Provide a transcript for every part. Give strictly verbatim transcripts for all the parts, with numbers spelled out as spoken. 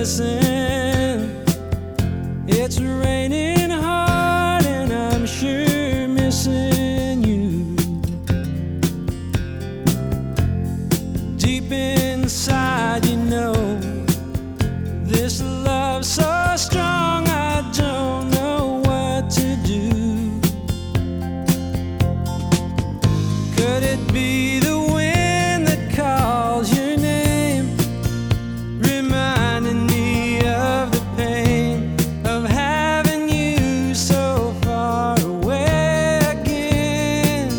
listen. It's raining hard and I'm sure missing you. Deep inside, you know, this love's so strong, I don't know what to do. Could it be the wind that calls your name, reminding me of the pain of having you so far away again?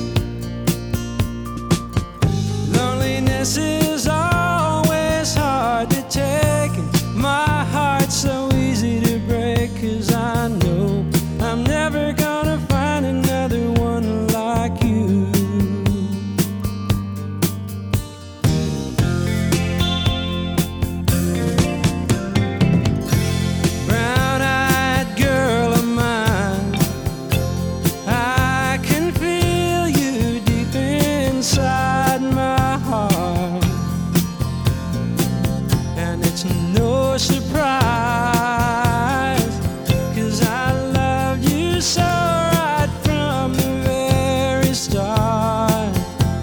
Loneliness is always hard to take, and my heart's so easy to break, 'cause I know I'm never gonna find another one like you. Brown-eyed girl of mine, I can feel you deep inside my heart, and it's no surprise, 'cause I loved you so right from the very start.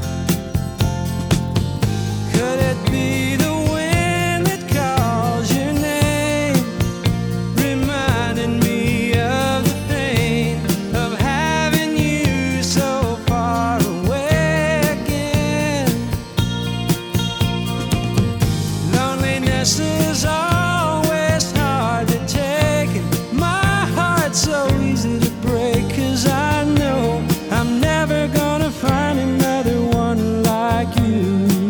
Could it be the wind that calls your name, reminding me of the pain of having you so far away again? Loneliness is always hard to take, and my heart's so easy to break, 'cause I know I'm never gonna find another one like you.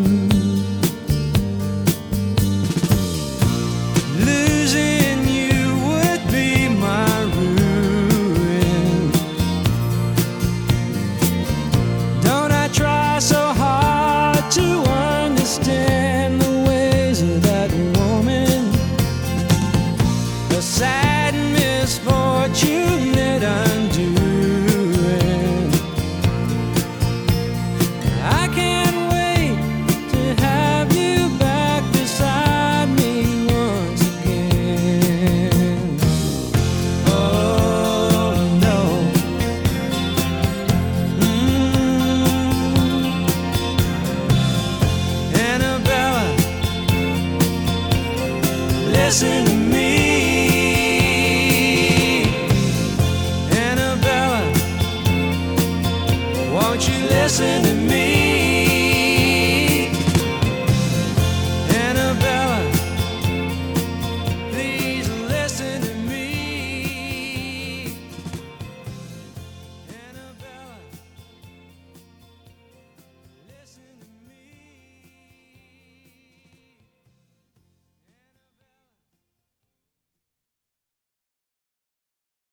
Losing you would be my ruin. Don't I try so hard to understand the ways of that woman? A sad misfortune